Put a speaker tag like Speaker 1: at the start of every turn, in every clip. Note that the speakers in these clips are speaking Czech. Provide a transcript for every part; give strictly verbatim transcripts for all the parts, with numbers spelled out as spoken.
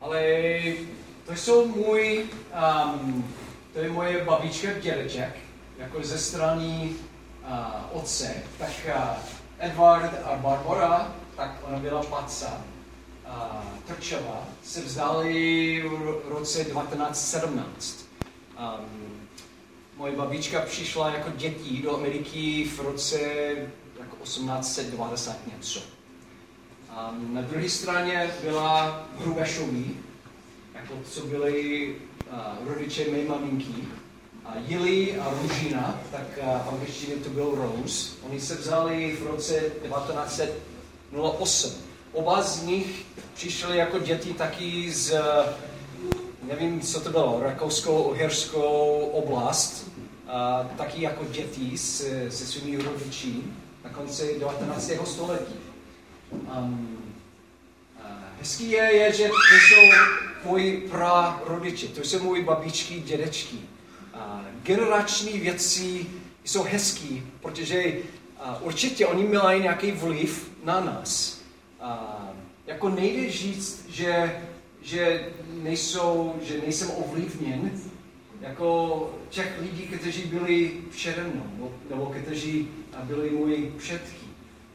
Speaker 1: Ale to jsou můj, um, to je moje babička, dědeček, jako ze strany uh, otce. Tak uh, Edward a Barbara, tak ona byla patca. Uh, Trčava se vzdali v roce devatenáct sedmnáct. Um, moje babička přišla jako děti do Ameriky v roce jako osmnáct set devadesát něco. Um, na druhé straně byla Hrubešoví, jako co byli uh, rodiče mé maminky. A Jili a Ružina, tak uh, v angličtině to byl Rose. Oni se vzali v roce devatenáct set osm. Oba z nich přišli jako děti taky z, nevím, co to bylo, rakousko-uherskou oblast, a taky jako děti se, se svými rodiči na konci devatenáctého století. Um, hezký je, je, že to jsou moji prarodiče, to jsou moji babičky, dědečky. Uh, generační věci jsou hezký, protože uh, určitě oni mají nějaký vliv na nás. Uh, jako nejde říct, že, že, nejsou, že nejsem ovlivněn jako těch lidí, kteří byli přede mnou, nebo kteří byli moji předky.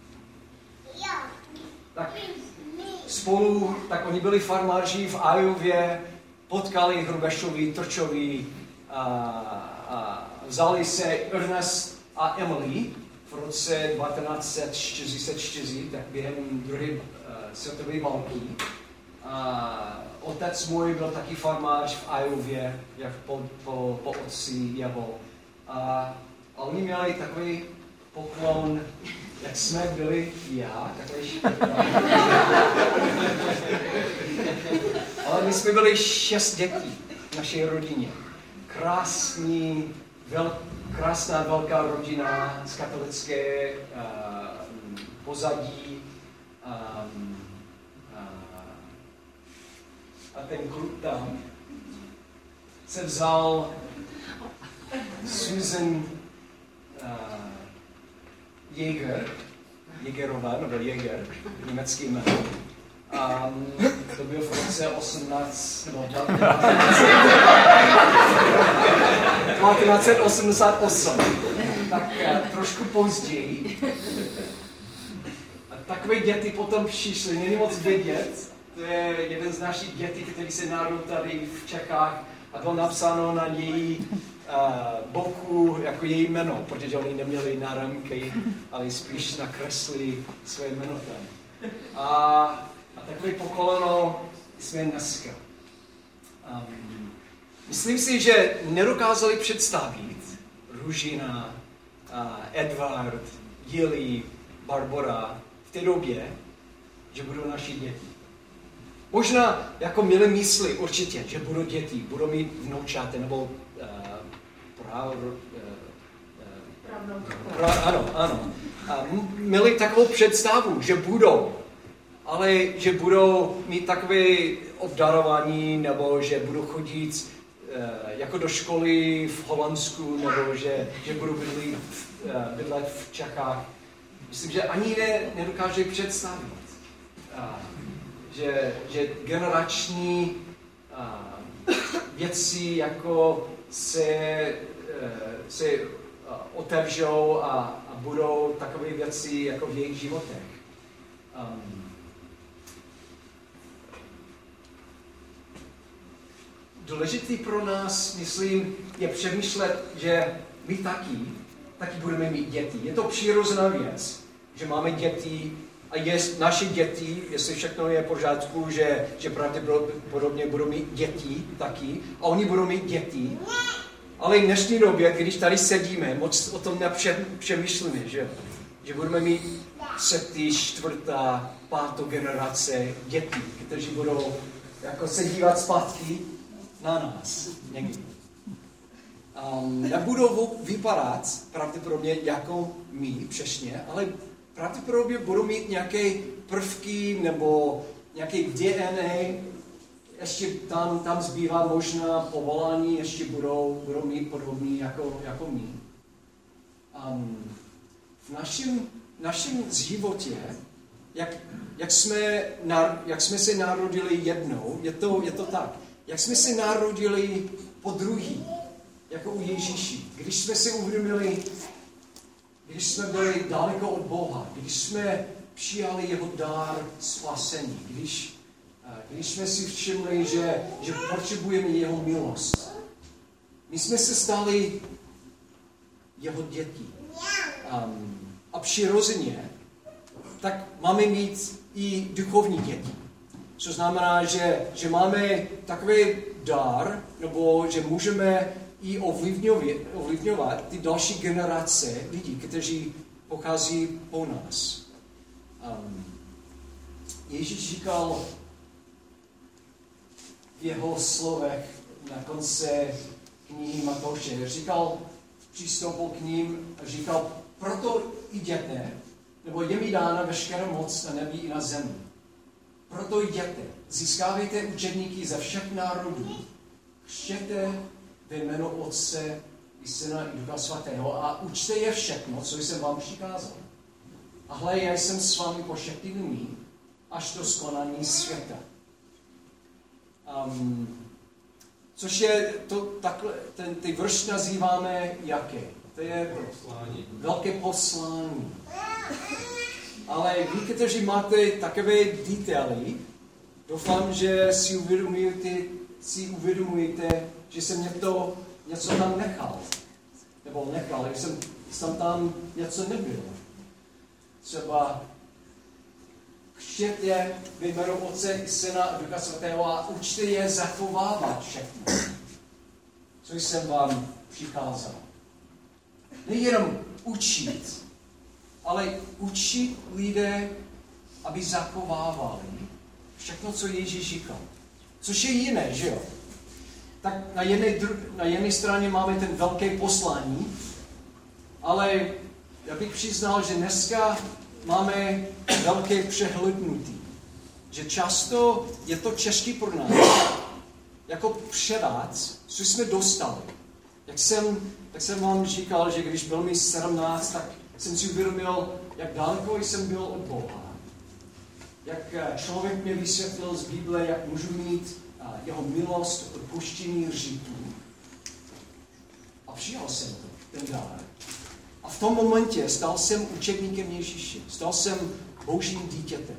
Speaker 1: Tak spolu, tak oni byli farmáři v Iově, potkali Hrubešovi, Trčovi, a, a vzali se Ernest a Emily v roce devatenáct set čtyřicet čtyři, tak během druhé uh, světové války. A otec můj byl taky farmář v Iově, jak po, po, po otci jeho. A, a oni měli takový poklon, jak jsme byli já, takový ale my jsme byli šest dětí v naší rodině. Krásný, vel, krásná velká rodina z katolické uh, pozadí. Um, uh, a ten kluk tam se vzal Susan uh, Jäger, Jägerová, nebo Jäger, německý jméno. Um, to byl v roce osmnáct, nebo devatenáct set osmdesát osm, tak uh, trošku později. A takové děti potom přišly, není moc vědět, to je jeden z našich dětí, který se narodil tady v Čechách a bylo napsáno na její uh, boku jako její jméno, protože oni neměli náramky, ale spíš nakreslili své jméno tam. A, a takové pokoleno jsme dneska. Um, myslím si, že nedokázali představit Ružina, uh, Edward, Jili, Barbara v té době, že budou naši děti. Možná jako měli mysli určitě, že budou děti, budou mít vnoučáty nebo uh, prav, uh, uh, pra, ano, ano. A měli takovou představu, že budou, ale že budou mít takové obdarování, nebo že budou chodit uh, jako do školy v Holandsku, nebo že, že budou bydlet, uh, bydlet v Čechách. Myslím, že ani ne, nedokážou představit. Uh, Že, že generační uh, věci jako se, uh, se uh, otevřou a, a budou takové věci jako v jejich životech. Um, důležitý pro nás, myslím, je přemýšlet, že my taky, taky budeme mít děti. Je to přirozená věc, že máme děti, a je naše děti, jestli všechno je v pořádku, že, že pravděpodobně budou mít děti taky, a oni budou mít děti. Ale v dnešní době, když tady sedíme, moc o tom nepřemýšlíme, že, že budeme mít třetí, čtvrtá, pátou generace dětí, kteří budou jako se dívat zpátky na nás někdy. Um, nebudou vypadat pravděpodobně jako my přesně, ale pravděpodobně budou mít nějaké prvky nebo nějaké D N A, ještě tam, tam zbývá možná povolání, ještě budou, budou mít podobný jako, jako my. Um, v našem, našem životě jak, jak, jsme, jak jsme se narodili jednou, je to, je to tak. Jak jsme se narodili po druhý, jako u Ježíši. Když jsme si uvědomili, když jsme byli daleko od Boha, když jsme přijali jeho dár spasení, když, když jsme si všimli, že, že potřebujeme jeho milost. My jsme se stali jeho děti. Um, a přirozeně, tak máme mít i duchovní děti. Co znamená, že, že máme takový dar, nebo že můžeme i ovlivňovat ty další generace lidí, kteří pochází po nás. Um, Ježíš říkal v jeho slovech na konci knihy Matouše, říkal, přistoupil k ním a říkal, proto jděte, nebo je mi dána veškerá moc na nebi i na zemi. Proto jděte, získávejte učedníky ze všech národů, křtěte ve jméno Otce i Syna i Ducha Svatého a učte je všechno, co jsem vám přikázal. A hle, já jsem s vámi po všechny dny, až do skonání světa. Um, což je, to, takhle, ten, ty verš nazýváme jaké? To je poslání. Velké poslání. Ale vy, kteří máte takové detaily, doufám, že si uvědomujete, si uvědomujete, že jsem něco, něco tam nechal. Nebo nechal, že jsem, jsem tam něco nebyl. Třeba křtěte je ve jménu Otce i Syna a Ducha Svatého a učte je zachovávat všechno, co jsem vám přikázal. Nejenom učit, ale učit lidé, aby zachovávali všechno, co Ježíš říkal. Což je jiné, že jo? Tak na jedné, na jedné straně máme ten velké poslání, ale já bych přiznal, že dneska máme velké přehlednutí. Že často je to těžké pro nás, jako předat, co jsme dostali. Jak jsem, jak jsem vám říkal, že když byl mi sedmnáct, tak jsem si uvědomil, jak daleko jsem byl od Boha. Jak člověk mě vysvětlil z Bible, jak můžu mít jeho milost, odpuštění hříchů. A přijal jsem to, ten dár. A v tom momentě stal jsem učedníkem Ježíše. Stal jsem božím dítětem.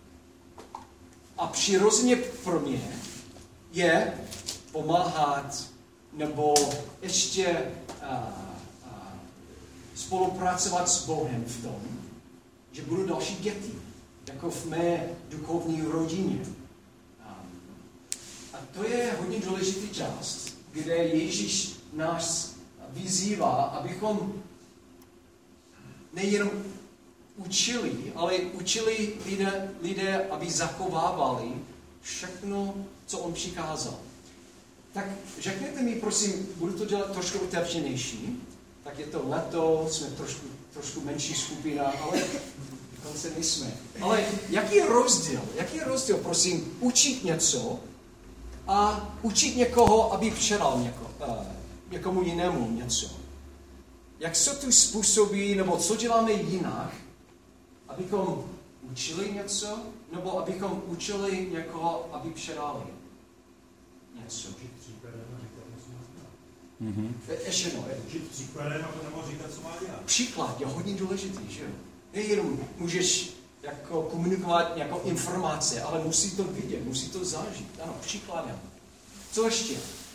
Speaker 1: A přirozeně pro mě je pomáhat nebo ještě a, a, spolupracovat s Bohem v tom, že budu další děti, jako v mé duchovní rodině. A, a to je hodně důležitý část, kde Ježíš nás vyzývá, abychom nejenom učili, ale učili lidé, lidé, aby zachovávali všechno, co on přikázal. Tak řekněte mi, prosím, budu to dělat trošku otevřenější, tak je to leto, jsme trošku, trošku menší skupina, ale dokonce nejsme. Ale jaký je rozdíl? Jaký je rozdíl, prosím, učit něco a učit někoho, aby předal něko, uh, někomu jinému něco? Jak se tu způsobí, nebo co děláme jinak, abychom učili něco, nebo abychom učili někoho, aby předali něco?
Speaker 2: Učit příkladem a říkat, co má dělat.
Speaker 1: Mm-hmm. Ještě no.
Speaker 2: Učit příkladem a potom říkat, co má dělat.
Speaker 1: Příklad je hodně důležitý, že jo? Nejenom můžeš jako komunikovat jako informace, ale musí to vidět, musí to zažít. Ano, příkladem. Co ještě?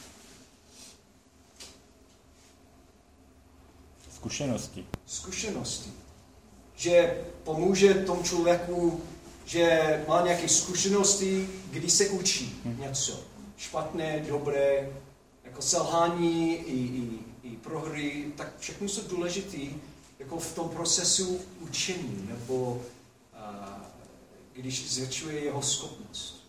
Speaker 3: Zkušenosti.
Speaker 1: Zkušenosti. Že pomůže tomu člověku, že má nějaké zkušenosti, kdy se učí něco. Špatné, dobré, jako selhání i, i, i prohry, tak všechno jsou důležitý jako v tom procesu učení, nebo a, když zvětšuje jeho schopnost.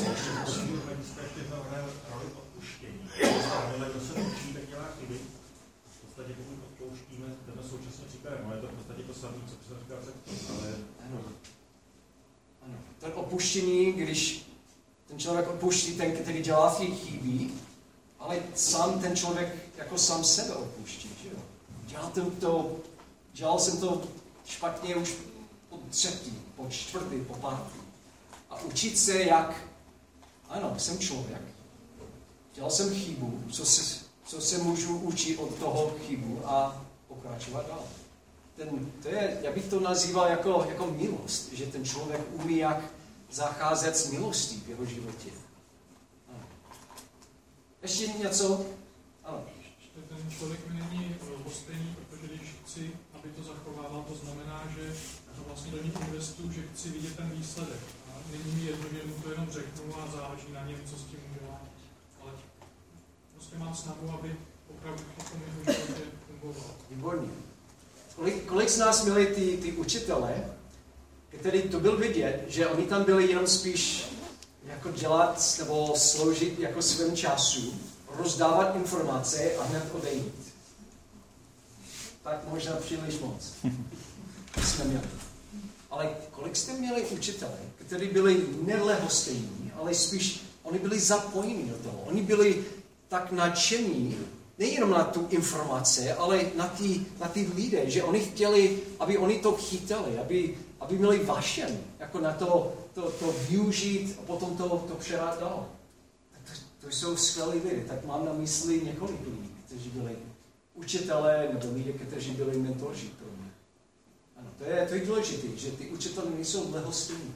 Speaker 2: Roli odpuštění. Ale kdo se učí, tak dělá chyby. V podstatě pokud odpouštíme, jdeme současně příkladem, ale je to v podstatě to samé, co jsem říkal předtím, ale...
Speaker 1: Ano. Ano. Ten opuštění, když ten člověk odpuští, ten, který dělá chyby, ale sám ten člověk jako sám sebe odpuští, že jo? Dělal, to, dělal jsem to špatně už od třetí, po čtvrtý, po pátý. A učit se, jak, ano, jsem člověk. Dělal jsem chybu, co se, co se můžu učit od toho chybu a pokračovat dál. Ten, to je, já bych to nazýval jako, jako milost, že ten člověk umí, jak zacházet s milostí v jeho životě. Ano. Ještě něco? Ano.
Speaker 3: Ten člověk mi není lhostejný, protože když chci, aby to zachovával, to znamená, že vlastně do něj investuju, že chci vidět ten výsledek. A není mi jedno, že mu to jenom řeknu a záleží na něm, co s tím udělá. Ale prostě mám snahu, aby opravdu to v tom jeho životě fungovalo.
Speaker 1: Výborně. Kolik, kolik z nás měli ty, ty učitele, který to byl vidět, že oni tam byli jenom spíš jako dělat nebo sloužit jako svém času, rozdávat informace a hned odejít. Tak možná příliš moc. Jsme měli. Ale kolik jste měli učitele, kteří byli nelehostejní, ale spíš oni byli zapojení do toho. Oni byli tak nadšení, nejenom na tu informace, ale na ty, na ty lidé, že oni chtěli, aby oni to chytali, aby, aby měli vášeň, jako na to, to, to využít a potom to, to předat dál. To, to jsou skvělí lidé, tak mám na mysli několik lidí, kteří byli učitelé nebo lidé, kteří byli mentoři pro mě. Ano, to je, to je důležité, že ty učitelé nejsou lehostejní.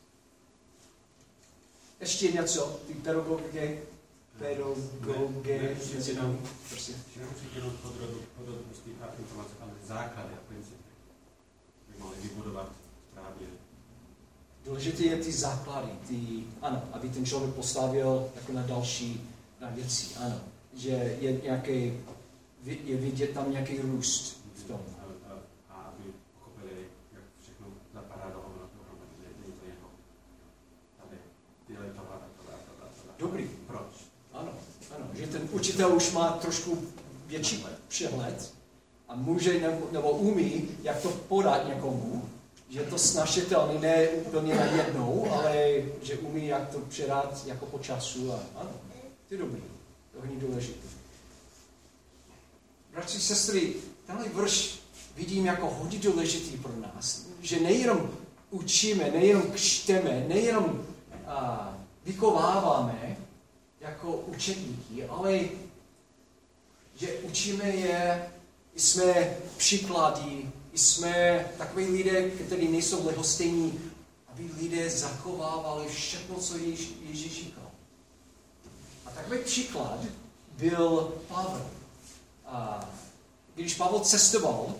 Speaker 1: Ještě něco, ty pedagogiky, pedagogiky, prosím.
Speaker 4: Jenom přikýnout podrobnosti a informace, ale základy a principy. By mohli vybudovat právě.
Speaker 1: Důležité je ty základy, ty, ano, aby ten člověk postavil jako na další na věci, ano. Že je nějaký, je vidět tam nějaký růst v tom.
Speaker 4: A, a, a aby pochopili, jak všechno zapadá dohromady, že není to jenom tady, tyhle tohle, tohle, tohle, tohle.
Speaker 1: Dobrý.
Speaker 4: Proč?
Speaker 1: Ano, ano, že ten učitel už má trošku větší přehled a může nebo, nebo umí, jak to podat někomu, že to snažitelný ne úplně na jednou, ale že umí, jak to předat jako po času a ano, to je dobrý, to je důležité. Bratři, sestry, tenhle verš vidím jako hodně důležitý pro nás, že nejenom učíme, nejenom křteme, nejenom a, vykováváme jako učedníky, ale že učíme je, jsme příklady, jsme takový lidé, kteří nejsou lehostejní, aby lidé zachovávali všechno, co Ježíš, Ježíš říkal. A takový příklad byl Pavel. A když Pavel cestoval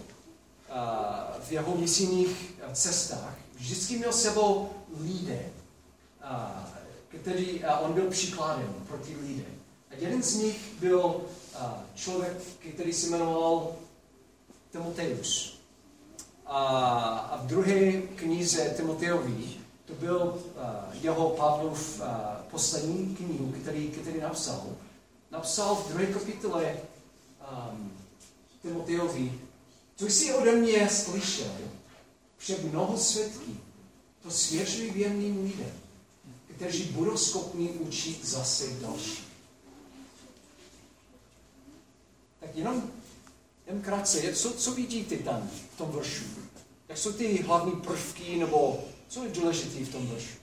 Speaker 1: a v jeho misijních cestách, vždycky měl sebou lidé, a, který, a on byl příkladem pro ty lidé. A jeden z nich byl a, člověk, který se jmenoval Timoteus. A, a v druhé knize Timoteovi to byl a, jeho Pavlov a, poslední knihu, který, který napsal. Napsal v druhé kapitole um, Timoteovi, co jsi ode mě slyšel před mnoho svědky, to svědčí věrným lidem, kteří budou schopni učit zase další. Tak jenom, jenom krátce, co, co vidíte tam v tom veršu? Jak jsou ty hlavní prvky, nebo co je důležité v tom veršu?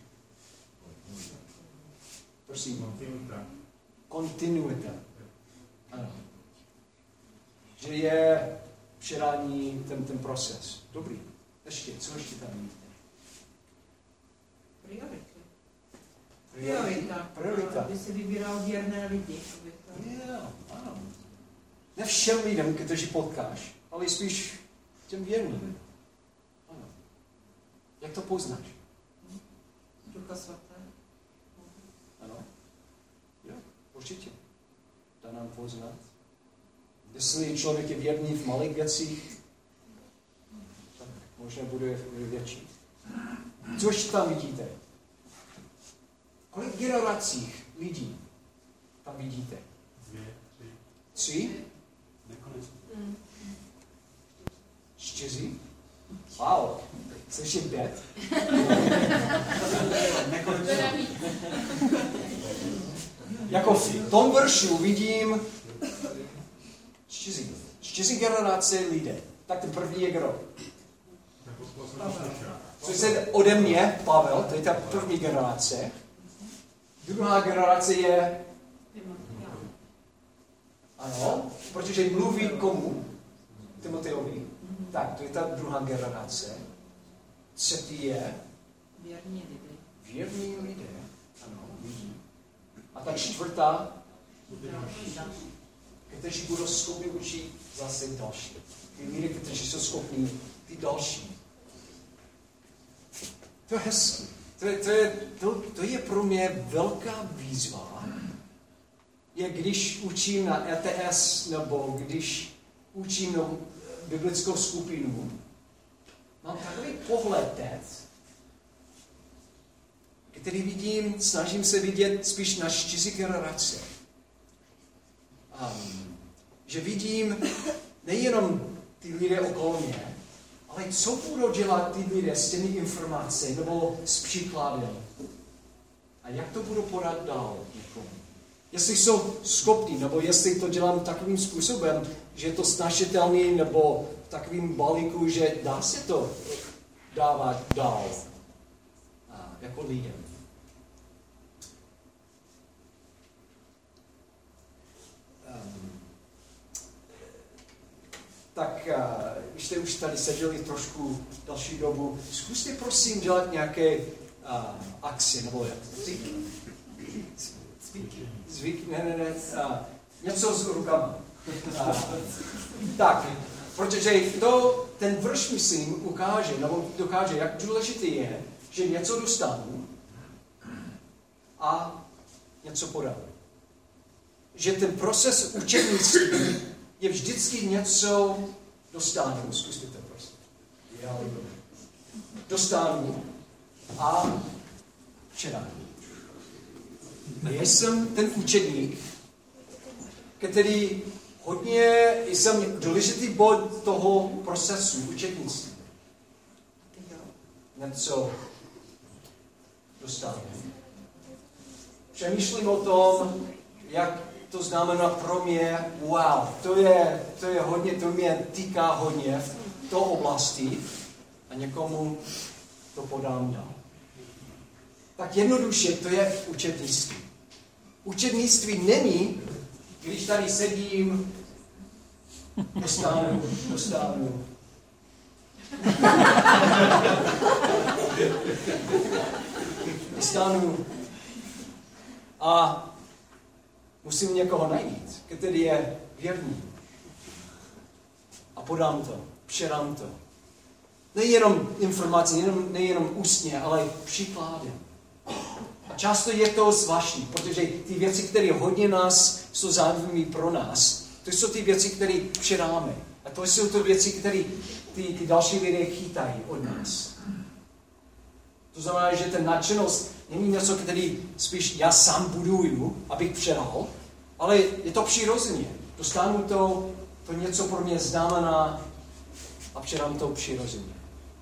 Speaker 1: Prosím.
Speaker 2: Kontinuita.
Speaker 1: Kontinuita. Ano. Že je předání ten, ten proces. Dobrý. Ještě, co ještě tam vidíte?
Speaker 5: Priority.
Speaker 1: Priorita. Priorita.
Speaker 5: Aby si vybíral věrné lidi.
Speaker 1: Yeah, ano. Ne všem lidem, kteří potkáš, ale spíš těm věrným. Ano. Jak to poznáš?
Speaker 5: Ducha svaté.
Speaker 1: Ano. Jo, určitě. Dá nám poznat. Jestli člověk je věrný v malých věcích, tak možná bude větší. Co ještě tam vidíte? Kolik generací lidí tam vidíte?
Speaker 4: Dvě, tři.
Speaker 1: Tři?
Speaker 4: Nekonečně.
Speaker 5: Mm.
Speaker 1: Čtyři? Wow, slyším pět?
Speaker 4: Nekonečně.
Speaker 1: Jako v tom veršu vidím čtyři. Čtyři generace lidé. Tak ten první je kdo? Co se ode mě, Pavel, to je ta první generace. Druhá generace je... Ano, protože mluví komu? Timoteovi. Tak, to je ta druhá generace. Třetí je...
Speaker 5: Věrní lidé.
Speaker 1: Věrní lidé. Ano, vidí. A ta čtvrtá, kteří budou schopni učit zase další. Ty lidé, kteří jsou schopni ty další. To je hezké. To, to, to, to je pro mě velká výzva. Je když učím na E T S nebo když učím na biblickou skupinu, mám takový pohled teď, který vidím, snažím se vidět spíš na čtyři generace. Um, že vidím nejenom ty lidé okolo mě, ale co budou dělat ty lidé s těmi informacemi nebo s příkladem. A jak to budou podat dál někomu. Jestli jsou schopní, nebo jestli to dělám takovým způsobem, že je to snažitelný, nebo v takovým balíku, že dá se to dávat dál a, jako lidem. Um, tak uh, když jste už tady seděli trošku další dobu, zkuste prosím dělat nějaké uh, akce, nebo zvyk, zvyk, zvyk, ne, ne, ne, uh, něco s rukama. Uh, tak, protože to, ten vrš, myslím, ukáže, nebo dokáže, jak důležité je, že něco dostanu a něco podám. Že ten proces učebnictví je vždycky něco dostanu. Zkuste to prostě. Dostanu a předám. Já jsem ten učedník, který hodně, jsem důležitý bod toho procesu učebnictví. Něco dostanu. Přemýšlím o tom, jak to znamená pro mě, wow, to je, to je hodně, to mě týká hodně v té oblasti a někomu to podám dál. Tak jednoduše to je učednictví. Učednictví není, když tady sedím, dostanu, dostanu. Dostanu a musím někoho najít, který je věrný. A podám to, předám to. Nejenom informace, nejenom, nejenom ústně, ale příkladem. A často je to zvláštní, protože ty věci, které hodně nás jsou zájemné pro nás, to jsou ty věci, které předáme. A to jsou to věci, které ty, ty další lidé chytají od nás. To znamená, že ten nadšenost není něco, který spíš já sám buduju, abych předal, ale je to přirozeně. Dostanu to, to něco pro mě znamená a předám to přirozeně.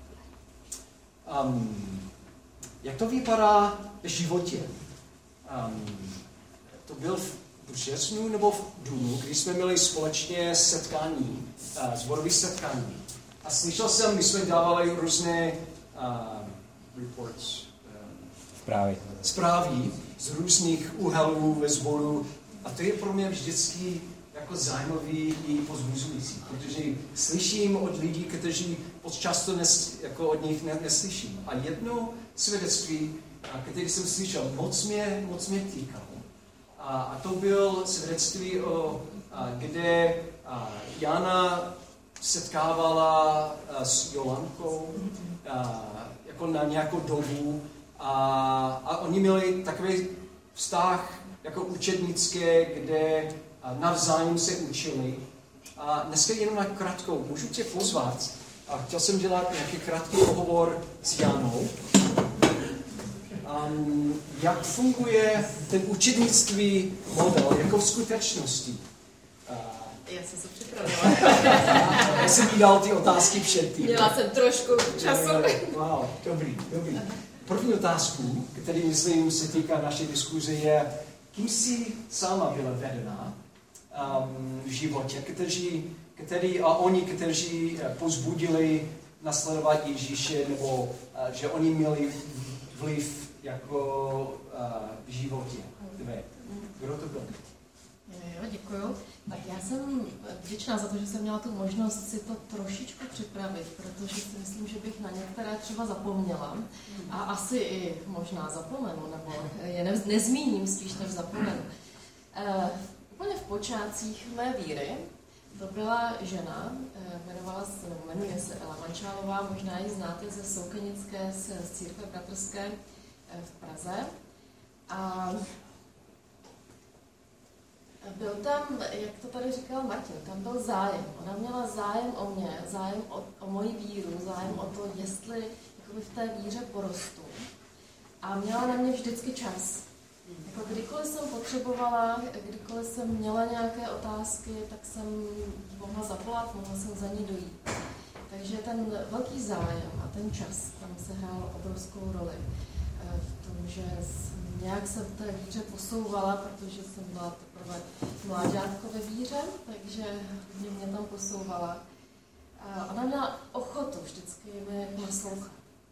Speaker 1: Um, jak to vypadá v životě? Um, to byl v březnu nebo v dubnu, když jsme měli společně setkání, uh, sborové setkání. A slyšel jsem, my jsme dávali různé uh, reports, um,
Speaker 6: zprávy.
Speaker 1: zprávy z různých úhelů ve sboru. A to je pro mě vždycky jako zajímavý i pozbuzující, protože slyším od lidí, kteří moc často nes, jako od nich ne, neslyším. A jedno svědectví, které jsem slyšel, moc mě, moc mě týkalo. A, a to byl svědectví, o, a, kde a, Jana setkávala a, s Jolankou a, jako na nějakou dobu a, a oni měli takový vztah jako učednické, kde navzájem se učili. A dneska jenom na krátkou, můžu tě pozvat. A chtěl jsem dělat nějaký krátký pohovor s Janou. Um, jak funguje ten učednictví model, jako v skutečnosti? Uh,
Speaker 7: Já jsem se připravila.
Speaker 1: Já jsem jí dal ty otázky předtím.
Speaker 7: Měla jsem trošku času.
Speaker 1: Wow, dobrý, dobrý. První otázku, který myslím se týká naší diskuze, je, kým jsi sama byla vedena um, v životě, kteří, který, a oni, kteří pozbudili nasledovat Ježíše, nebo uh, že oni měli vliv jako uh, v životě. Tvé. Kdo to byl?
Speaker 7: Jo, děkuju. Tak já jsem vděčná za to, že jsem měla tu možnost si to trošičku připravit, protože si myslím, že bych na některé třeba zapomněla a asi i možná zapomenu, nebo je ne, nezmíním spíš, než zapomenu. E, úplně v počátcích mé víry to byla žena, e, jmenovala se, nebo jmenuje se Ela Mančálová, možná ji znáte ze Soukenické, z církve bratrské e, v Praze. A byl tam, jak to tady říkal Martin, tam byl zájem. Ona měla zájem o mě, zájem o, o moji víru, zájem o to, jestli jakoby v té víře porostu. A měla na mě vždycky čas. Jako kdykoliv jsem potřebovala, kdykoliv jsem měla nějaké otázky, tak jsem mohla zavolat, mohla jsem za ní dojít. Takže ten velký zájem a ten čas tam se hrál obrovskou roli v tom, že nějak jsem v té víře posouvala, protože jsem byla teprve mláďátko ve víře, takže mě, mě tam posouvala. A ona měla ochotu vždycky mi naslouchat.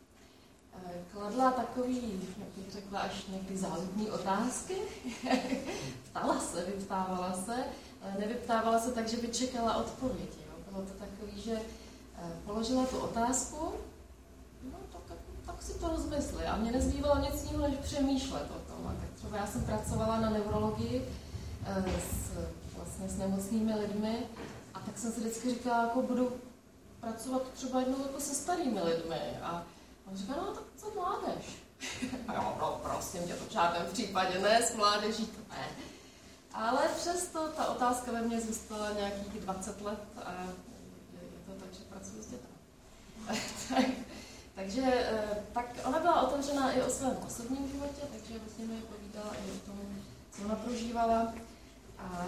Speaker 7: Kladla takový, jak bych řekla, až někdy záludný otázky. Ptala se, vyptávala se, ale nevyptávala se tak, že by čekala odpovědi. Jo. Bylo to takový, že položila tu otázku, no tak, tak si to rozmysli. A mě nezbývalo nic jiného, než přemýšlet o tom. A tak třeba já jsem pracovala na neurologii s, vlastně s nemocnými lidmi a tak jsem si vždycky říkala, jako budu pracovat třeba jednou jako se starými lidmi. A on říká, no tak co mládež? A jo, no prosím tě, to v žádném případě ne, s mládeží to ne. Ale přesto ta otázka ve mně zůstala nějakých dvacet let a je to tak, že pracuji s dětmi. tak, takže tak ona byla otevřená i o svém osobním životě, takže vlastně mi povídala i o tom, co ona prožívala. A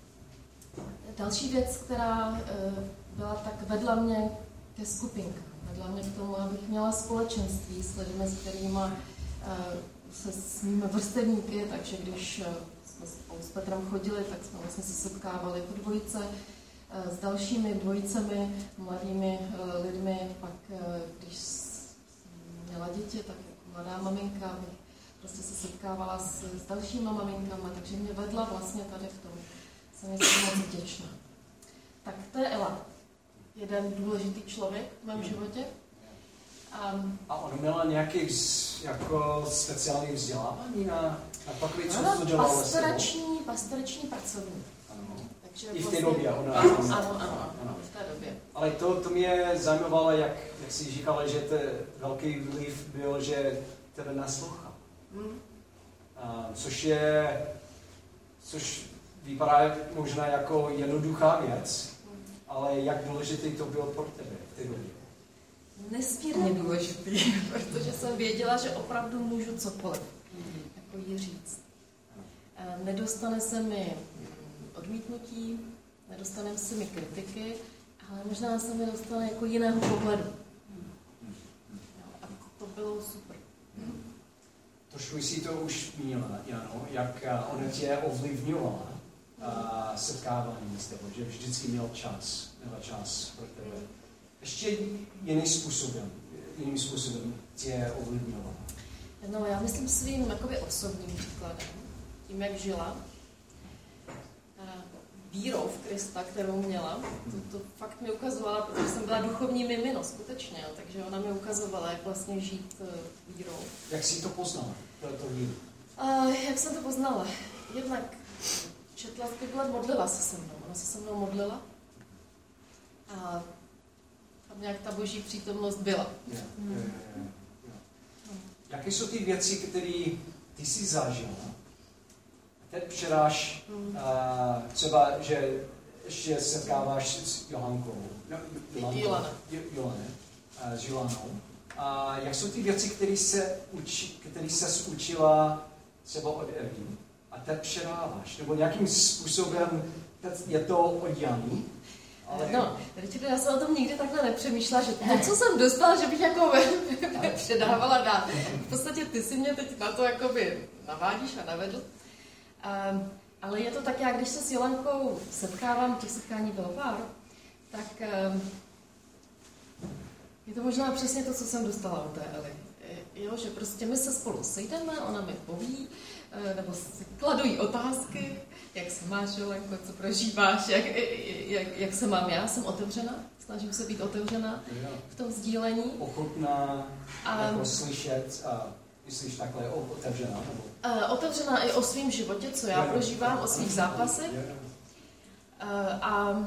Speaker 7: další věc, která byla tak vedla mě ke skupinkám. Vedla mě k tomu, abych měla společenství s lidmi, s kterými se s mými vrstevníky, takže když jsme spolu s Petrem chodili, tak jsme vlastně se setkávali po dvojice s dalšími dvojicemi, mladými lidmi, pak když měla děti, tak jako mladá maminka, bych prostě se setkávala s, s dalšíma maminkama, takže mě vedla vlastně tady v tom. Jsem moc vděčná. Tak to je Ela. Jeden důležitý člověk v mém životě. Um,
Speaker 1: a ona měla nějaký vz, jako speciální vzdělávání na, na takový, co to dělala
Speaker 7: pastorační, pastorační pracovník.
Speaker 1: Ano.
Speaker 7: Takže
Speaker 1: I v té
Speaker 7: vlastně,
Speaker 1: době ona...
Speaker 7: Ano, ano, ano, ano, ano, v té době.
Speaker 1: Ale to, to mě zajímalo, jak, jak jsi říkala, že ten velký vliv byl, že tebe naslouchal. Hmm. A, což je... Což vypadá možná jako jednoduchá věc, hmm. ale jak důležitý to bylo pro tebe v té době?
Speaker 7: Nesmírně důležitý, protože jsem věděla, že opravdu můžu cokoliv hmm. jako jí říct. Nedostane se mi odmítnutí, nedostane se mi kritiky, ale možná se mi dostane jako jiného pohledu. A to bylo super.
Speaker 1: Trošku jsi to už zmínila, Jano, jak ona tě ovlivňovala a setkávání s tebou, že vždycky měl čas, měla čas pro tebe. Ještě jiným způsobem, jiným způsobem tě ovlivňovala.
Speaker 7: No, já myslím svým jakoby osobním příkladem, tím, jak žila, vírou v Krista, kterou měla, to, to fakt mi ukazovala, protože jsem byla duchovní mimino, skutečně, jo, takže ona mi ukazovala, jak vlastně žít uh, vírou.
Speaker 1: Jak jsi to poznala, to víru?
Speaker 7: Uh, jak jsem to poznala? Jednak četla v Bible, modlila se se mnou, ona se se mnou modlila a tam nějak ta boží přítomnost byla.
Speaker 1: Yeah, yeah, yeah, yeah. Jaké jsou ty věci, které ty jsi zažila? Teď předáš mm. uh, třeba, že ještě setkáváš s Johankou, no,
Speaker 7: Jolane,
Speaker 1: Jolane, uh, s Jolanou. A jak jsou ty věci, které se uči, které se učila třeba od Evy a teď předáváš? Nebo nějakým způsobem je to od Jany?
Speaker 7: Ale... No, Richard, já jsem o tom nikdy takhle nepřemýšlela, že to, co jsem dostala, že bych jako předávala dál. V podstatě ty si mě teď na to jakoby navádíš a navedl. Um, ale je to tak, já když se s Jolankou setkávám, těch setkání bylo pár, tak um, Je to možná přesně to, co jsem dostala od té Eli. Jo, že prostě my se spolu sejdeme, ona mi poví, nebo si kladují otázky, jak se máš, Jolenko, co prožíváš, jak, jak, jak se mám já, jsem otevřená, snažím se být otevřená v tom sdílení.
Speaker 1: Ochotná, a, jako slyšet a myslíš takhle otevřená? Nebo?
Speaker 7: Uh, otevřená i o svém životě, co já
Speaker 1: jo,
Speaker 7: prožívám, o svých zápasech. Uh, a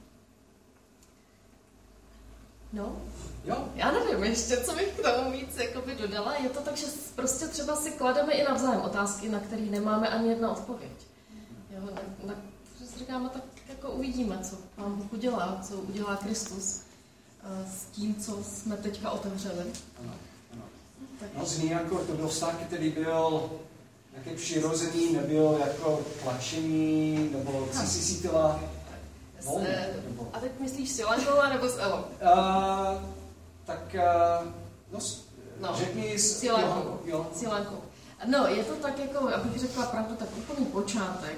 Speaker 7: no,
Speaker 1: jo.
Speaker 7: Já nevím ještě, co bych k tomu víc jakoby dodala. Je to tak, že prostě třeba si klademe i navzájem otázky, na které nemáme ani jedna odpověď. Jo, na, na, že říkáme, tak jako uvidíme, co Pán Bůh udělá, co udělá Kristus uh, s tím, co jsme teďka otevřeli.
Speaker 1: Ano, ano.
Speaker 7: Tak.
Speaker 1: No zní jako to byl vztah, který byl nějaký přirozený, nebyl jako tlačení, nebo co si cítila volně, nebo...
Speaker 7: A teď myslíš s Jolenkou nebo s Elou?
Speaker 1: Uh, tak, uh, no,
Speaker 7: no,
Speaker 1: řekni s
Speaker 7: Jolenkou.
Speaker 1: Jo.
Speaker 7: S Jolenkou. No, je to tak, jako, abych řekla pravdu, tak úplný počátek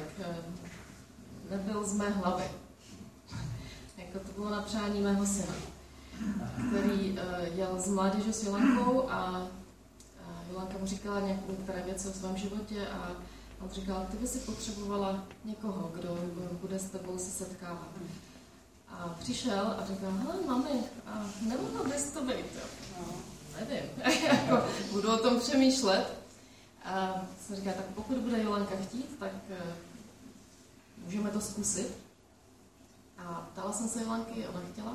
Speaker 7: nebyl z mé hlavy. Jako to bylo na přání mého syna, který uh, jel z mládeže s Jolenkou a Jolanka mu říkala některé věci o svém životě a on říkal, ty by si potřebovala někoho, kdo bude s tebou se setkávat. A přišel a říkal, hele mami, a nemohla bys to být? No, nevím, jako, budu o tom přemýšlet. A jsem říkala, tak pokud bude Jolanka chtít, tak uh, můžeme to zkusit. A ptala jsem se Jolanky, ona chtěla.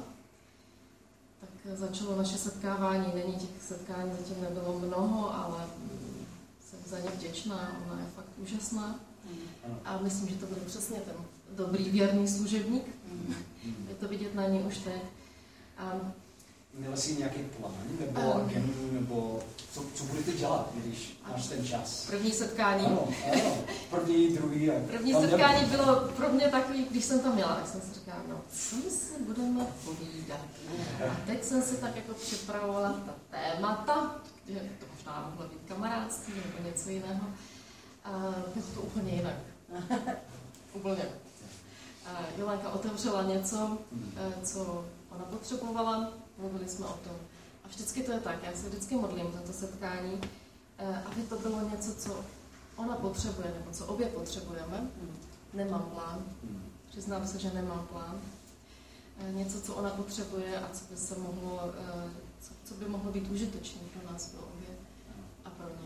Speaker 7: Tak začalo naše setkávání, není těch setkání zatím nebylo mnoho, ale jsem za ně vděčná, ona je fakt úžasná. A myslím, že to bude přesně ten dobrý, věrný služebník. Je to vidět na ní už teď. A
Speaker 1: měla jsi nějaký plán, nebo um, agendu, nebo co, co budete dělat, když máš ten čas?
Speaker 7: První setkání.
Speaker 1: Ano, ano. První, druhý. A
Speaker 7: první setkání nebyl. Bylo pro mě takový, když jsem tam měla, tak jsem si říkala, no, co si budeme povídat. A teď jsem si tak jako připravovala ta témata, že to možná mohlo být kamarádství nebo něco jiného. A bylo to úplně jinak. Úplně. A Jolanka otevřela něco, co ona potřebovala, mluvili jsme o tom. A vždycky to je tak, já se vždycky modlím za to setkání, aby to bylo něco, co ona potřebuje, nebo co obě potřebujeme. Nemám plán, přiznám se, že nemám plán. Něco, co ona potřebuje a co by, se mohlo, co, co by mohlo být užitečné pro nás, pro obě a pro mě.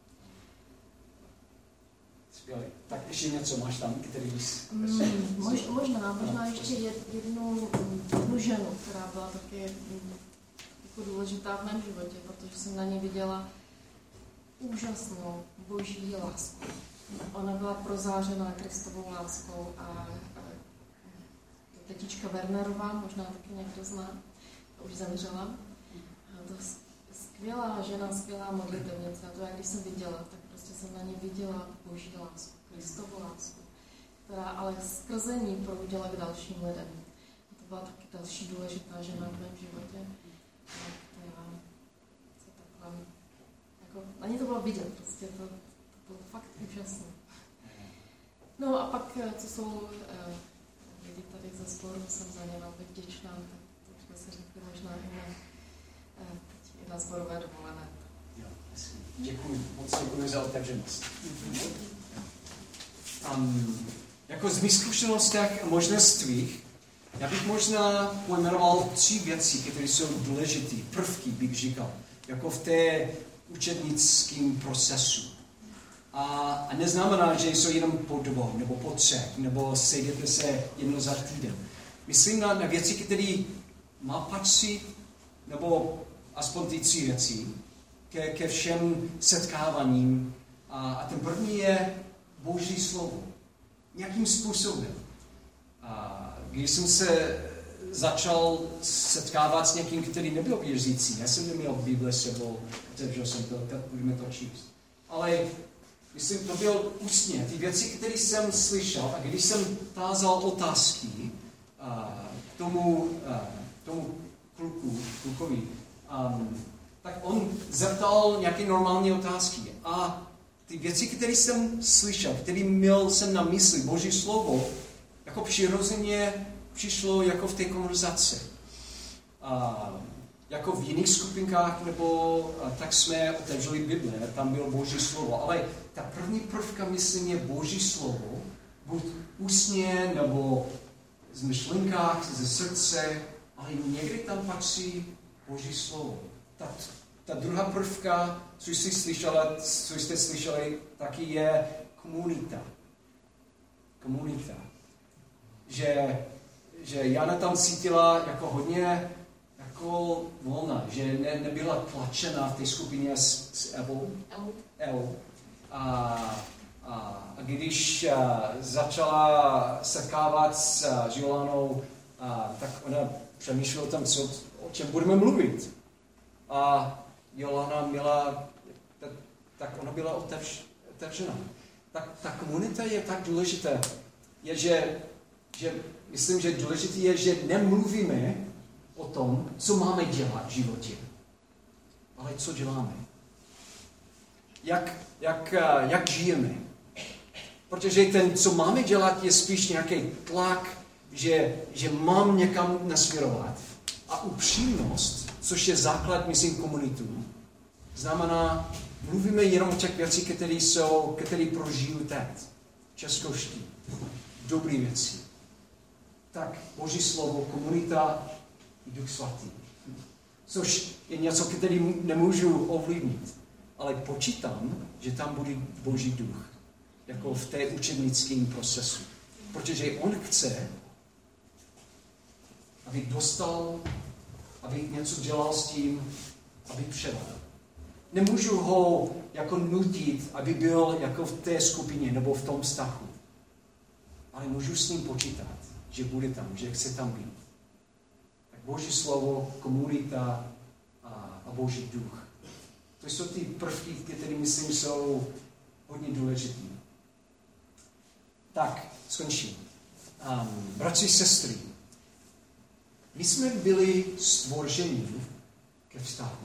Speaker 1: Skvělý. Tak ještě něco máš tam, který bys...
Speaker 7: Mm, mož, možná, možná ještě jednu, jednu ženu, která byla taky jako důležitá v mém životě, protože jsem na ní viděla úžasnou boží lásku. Ona byla prozářená Kristovou láskou a, a tetička Wernerová, možná taky někdo zná, už zemřela. A to skvělá žena, skvělá modlitevnice. A to já, když jsem viděla, tak prostě jsem na ní viděla boží lásku, Kristovu lásku, která ale skrze ní proudila k dalším lidem. A to byla taky další důležitá žena v mém životě, která se takhle, jako, na ní to bylo vidět, prostě to, to bylo fakt úžasné. No a pak, co jsou eh, lidi tady ze sboru, jsem za ně velmi vděčná, tak to už jsme si řekli možná i na, eh, teď i na sborové dovolené.
Speaker 1: Děkuji, moc děkuji za otevřenost. Um, jako z mých zkušenostech a možnostvích, já bych možná pojmenoval tři věci, které jsou důležité, prvky bych říkal, jako v té učednickém procesu. A, a neznamená, že jsou jenom po dvou, nebo po třech, nebo sejdete se jedno za týden. Myslím na, na věci, které má patřit, nebo aspoň ty tři věci, ke, ke všem setkáváním. A, a ten první je Boží slovo. Nějakým způsobem. A když jsem se začal setkávat s někým, který nebyl věřící, já jsem neměl Bible sebou, takže jsem to, tak budeme to číst. Ale myslím, to byl ústně. Ty věci, které jsem slyšel, a když jsem tázal otázky a, tomu, a, tomu kluku, klukovi, um, tak on zeptal nějaké normální otázky. A ty věci, které jsem slyšel, které měl jsem na mysli, Boží slovo, jako přirozeně přišlo jako v té konverzaci. A, jako v jiných skupinkách, nebo tak jsme otevřeli Bible, tam bylo Boží slovo. Ale ta první prvka, myslím, je Boží slovo, buď ústně, nebo z myšlenkách, ze srdce, ale někdy tam patří Boží slovo. Ta, ta druhá prvka, co jste slyšeli, co jste slyšeli, taky je komunita. Komunita. Že, že Jana tam cítila jako hodně jako volná, že ne, nebyla tlačena v té skupině s, s Evou. Evou. A, a, a když a, začala setkávat s Žiolanou, a, tak ona přemýšlela o tom, co, o čem budeme mluvit. A Jolana měla, tak, tak ona byla otevř, otevřená. Tak ta komunita je tak důležitá, je, že, že myslím, že důležité je, že nemluvíme o tom, co máme dělat v životě, ale co děláme. Jak, jak, jak žijeme. Protože ten, co máme dělat, je spíš nějaký tlak, že, že mám někam nasměrovat. A upřímnost, což je základ, myslím, komunitů, znamená, mluvíme jenom o těch věcí, které jsou, které prožiju teď. Českoští. Dobré věci. Tak Boží slovo, komunita i Duch Svatý. Což je něco, který nemůžu ovlivnit. Ale počítám, že tam bude Boží duch. Jako v té učednickém procesu. Protože on chce, aby dostal, aby něco dělal s tím, aby předal. Nemůžu ho jako nutit, aby byl jako v té skupině nebo v tom vztahu. Ale můžu s ním počítat, že bude tam, že chce tam být. Tak Boží slovo, komunita a, a Boží duch. To jsou ty prvky, které myslím jsou hodně důležité. Tak, skončím. Um, bratři, sestry, my jsme byli stvořeni ke vztahu.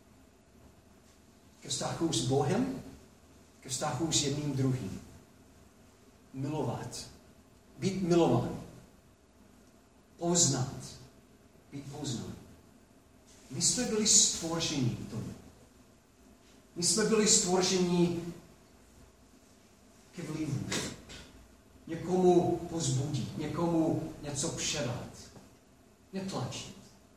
Speaker 1: Ke vztahu s Bohem, ke vztahu s jedním druhým. Milovat. Být milován. Poznat. Být poznán. My jsme byli stvořeni k tomu. My jsme byli stvořeni ke vlivu. Někomu pozbudit, někomu něco předat. Netlačit.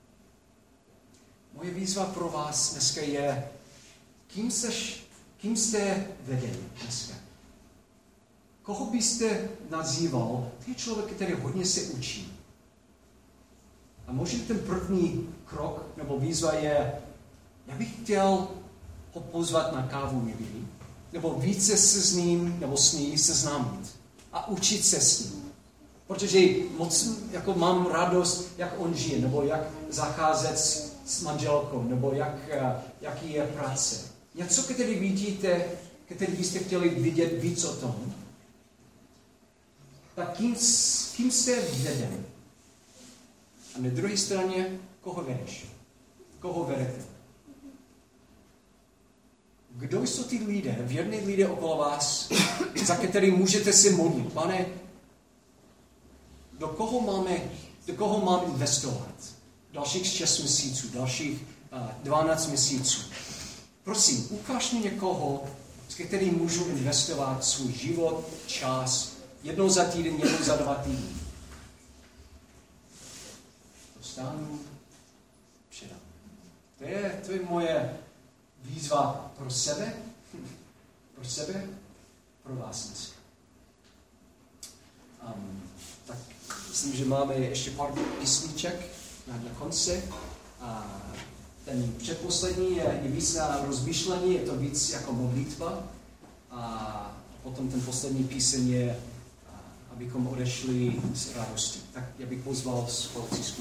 Speaker 1: Moje výzva pro vás dneska je, kým, seš, kým jste veden dneska? Koho byste nazýval? To je člověk, který hodně se učí. A možná ten první krok nebo výzva je, já bych chtěl ho pozvat na kávu někdy, nebo více se s ním, nebo s ní seznámit a učit se s ním. Protože moc jako mám radost, jak on žije, nebo jak zacházet s, s manželkou, nebo jak, jaký je práce. Něco, který vidíte, který byste chtěli vidět víc o tom, tak kým, kým jste veden? A na druhé straně, koho vedeš? Koho vedete? Kdo jsou ty lidé, věrní lidé okolo vás, za který můžete si modlit? Pane, do koho máme, do koho mám investovat? Dalších šest měsíců, dalších uh, dvanáct měsíců. Prosím, ukáž mi někoho, s kterým můžu investovat svůj život, čas, jednou za týden, jednou za dva týdny. Dostanu, předám. To je, to je moje výzva pro sebe, pro sebe, pro vás dneska. Um, tak myslím, že máme ještě pár písniček na, na konci. A ten předposlední je, je víc na rozmýšlení, je to víc jako modlitba. A potom ten poslední píseň je, abychom odešli s radostí. Tak já bych pozval společný